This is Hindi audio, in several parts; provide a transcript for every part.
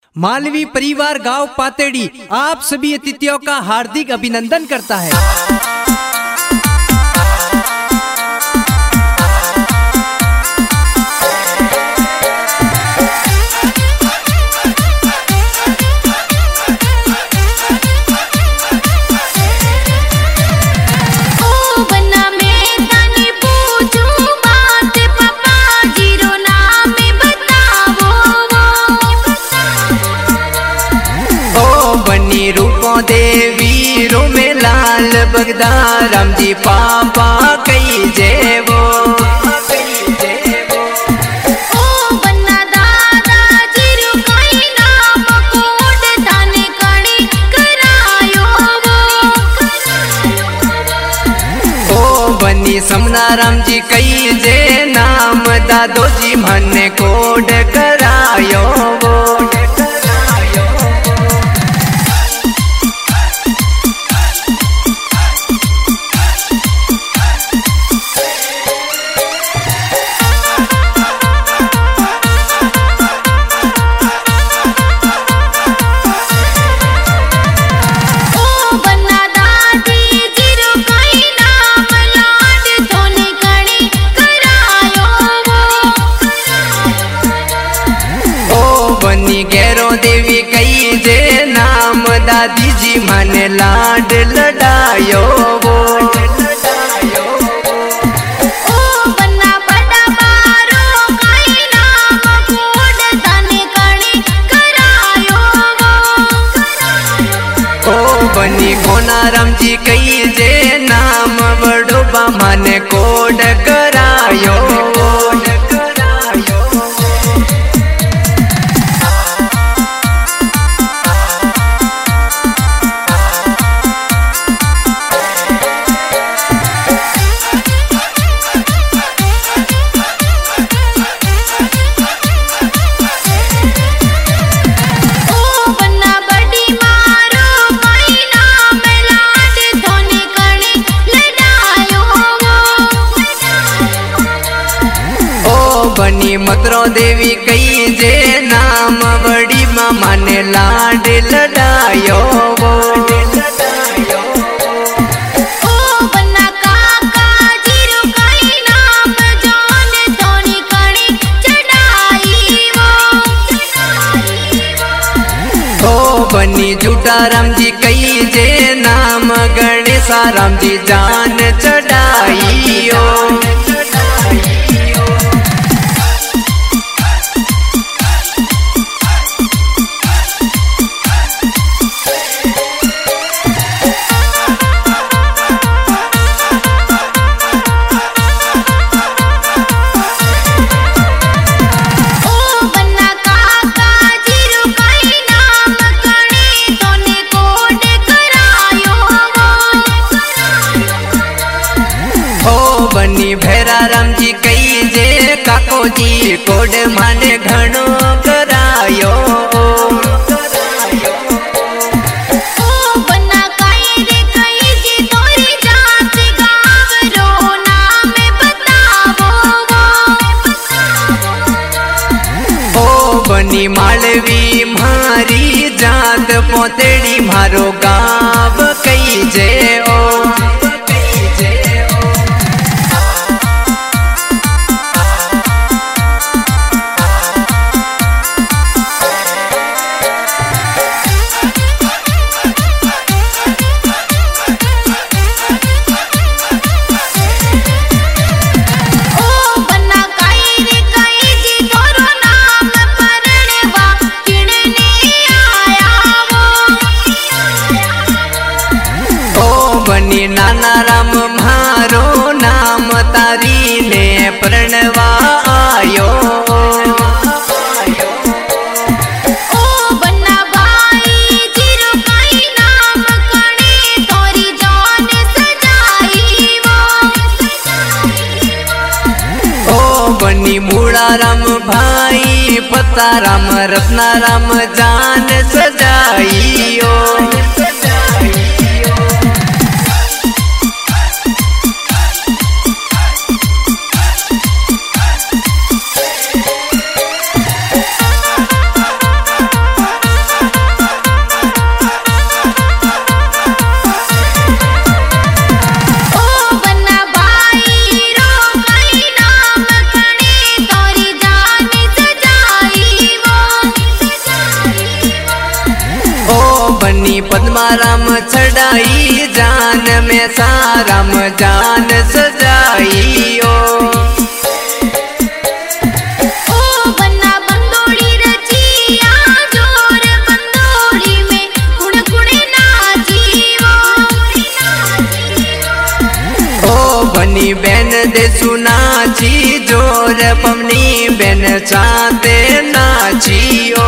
मालवी परिवार गांव पातेड़ी आप सभी अतिथियों का हार्दिक अभिनंदन करता है। रूपों देवी रो में लाल बगदा राम जी पापा कई जेवो ओ बन्ना दादा जिरु कई नाम कोड दाने कणी करायो ओ बनी समना राम जी कई जे नाम दादो जी मन कोड करायो वो देवी कई जे नाम दादी जी मन लाड लडायो वो ओ बन्ना बड़ा बारो कई नाम कोड दाने कणी करायो ओ बनी कोना राम जी कई जे नाम बड़ो बा मन कोड करायो बनी मतरो देवी कई जे नाम बड़ी मामा ने लाड लडायो वो ओ बन्ना काका जिरु कई नाम जाने धोनी कणी चढ़ाई ओ बनी झूठा राम जी कई जे नाम गणेशा राम जी जान चढ़ाई बनी भैरा राम जी कई जे काको जी कोड माने घणो करायो ओ बन्ना कई रे कई जी तोरी जात गाव रो नाम बतावो ओ बनी मालवी मारी जात पोतेड़ी मारो गाव कई जे ओ नाना राम मारो नाम तारी ने प्रणवा आयो ओ बन्ना भाई जिरु कई नाम कणी तोरी जान सजाई ओ बनी मूड़ा राम भाई पता राम रत्ना राम जान सजाई बनी पद्माराम चढ़ाई जान में साराम जान सजाई ओ बन्ना बंदोड़ी रचिया जोर बंदोड़ी में कुड़ कुड़े नाची ओ बनी बैन दे सुनाची जोर पमनी बैन चाहते नाची ओ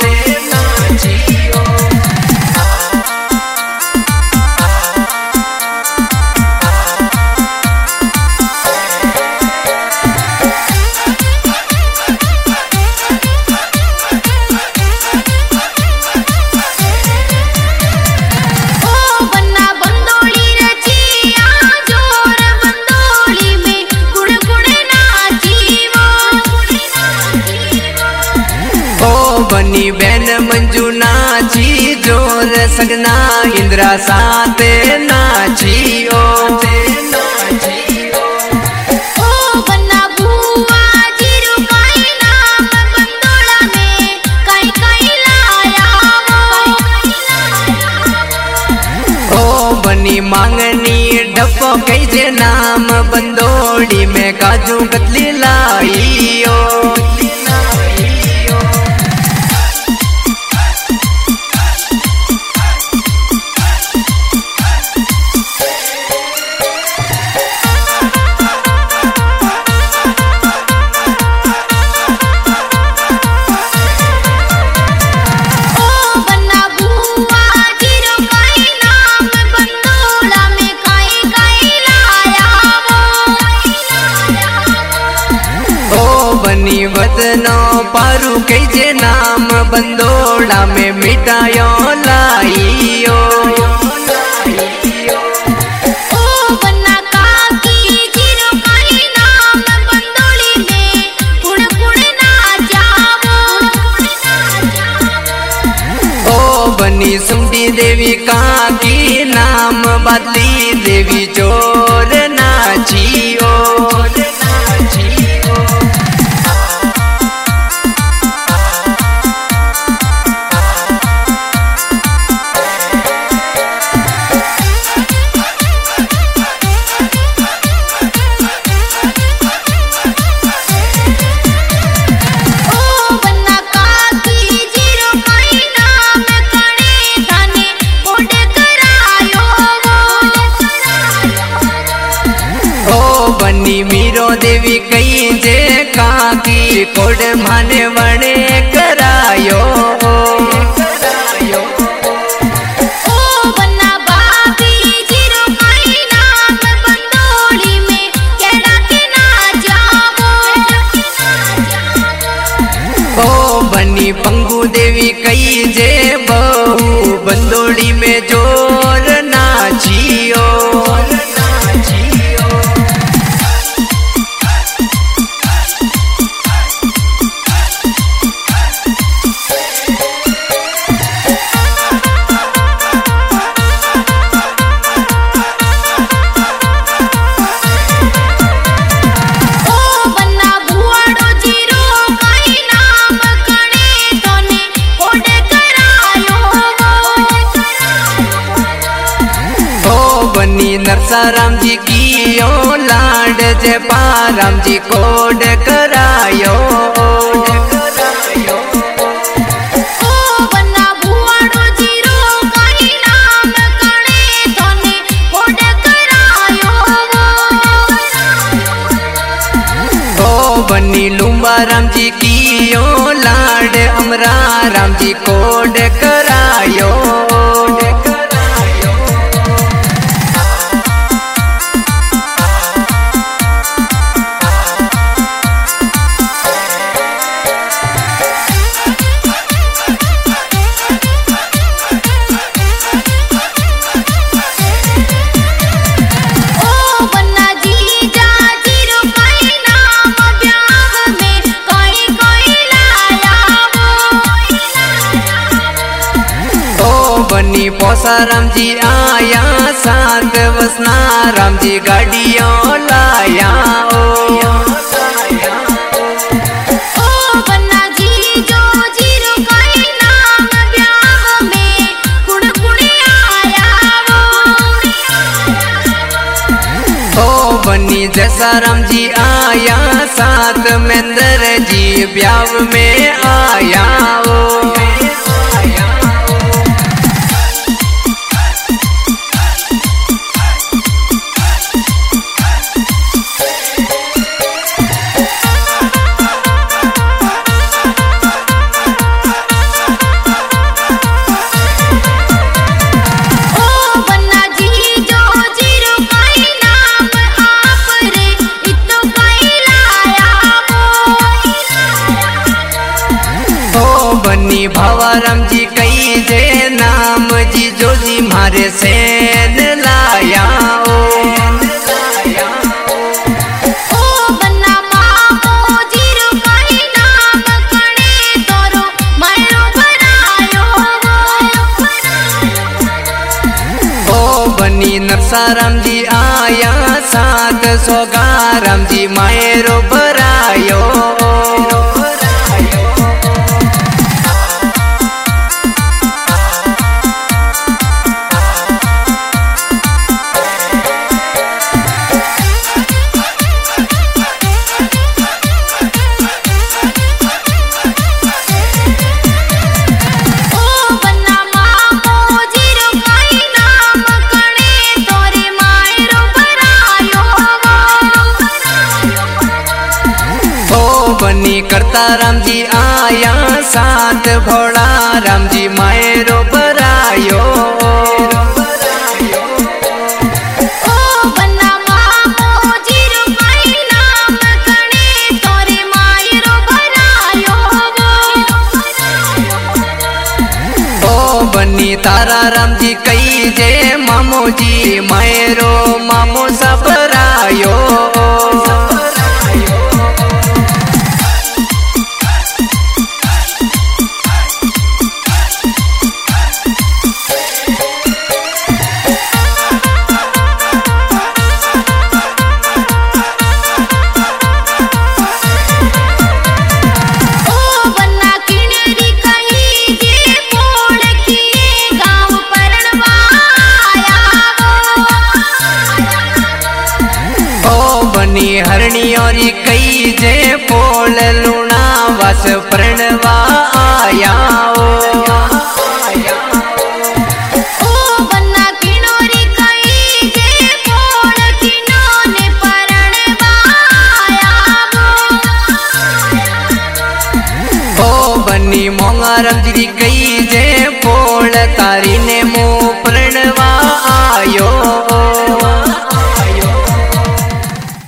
बनी बैन मंजू नाची जोर सगना इंद्रा साते नाची ओ बन्ना बुआ जीरू काई नाम बंदोड़ा में काई काई लाया ओ बनी मांगनी डपो कई जे नाम बंदोड़ी में काजू कतली लाई ओ वतनो पारू कई जे नाम बंदोड़ा में मिटायो लाइयो बन्ना काकी जीरो काई नाम बंदोड़ी में कुड़ कुड़ ना जावो ओ बनी सुमटी देवी काकी नाम बदली देवी जोर नाचियो बनी मीरो देवी कई जे काकी कोड माने वणे करायो बन्ना बाबी जीरो काई नाम बंदोड़ी में केड़ा के ना जावो ओ बनी पंगू देवी कई जे बहू बंदोड़ी में जोर नाचियो नरसाराम जी की ओ लाड जे पाराम जी कोड करायो बन्ना बुआड़ो जीरो काई नाम कणे तने कोड करायो ओ बनी लुम्बा राम जी की ओ लाड अमरा राम जी कोड करायो बनी पोसा राम जी आया साथ वसना राम जी गाड़ियों लाया बन्ना जी जो जीरो काई नाम ब्याह में कुड़ कुड़ जैसा राम जी आया साथ महेंद्र जी ब्याह में आया ओ। भवाराम जी कई जे नाम जी जो जी मारे सेन लाया ओ। बन्ना मामो जीरो कई नाम कणे तोरो मायरो बनायो ओ बनी नरसाराम जी आया साथ सोगाराम जी मायरो बरायो। करता राम जी आया साथ भोला राम जी मायरो बरायो। बन्ना मामो जीरो कई नाम कणे तोरे मायरो बरायो ओ बनी तारा राम जी कई जे मामो जी मायरो मामो सबरायो। हरणी और कई जे पोल लूणा वस प्रणवा आया ओ। बन्ना किनोरी कई जे पोल किनोने प्रणवा आया ओ बनी मोंगाराम जी कई जे पोल तारी ने